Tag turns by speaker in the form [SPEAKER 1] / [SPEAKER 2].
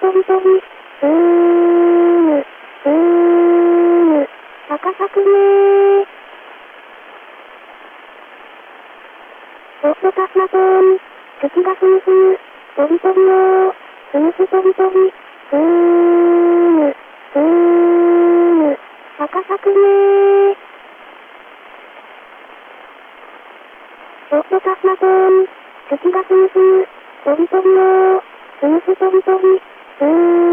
[SPEAKER 1] び飛び。赤さくねー。オットタスマトーン。土がスムスム。飛び飛びよー。スムス飛び飛び。赤さくねー。オットタスマトーン。土がスムスム。飛び飛びよー。スムス飛び飛び。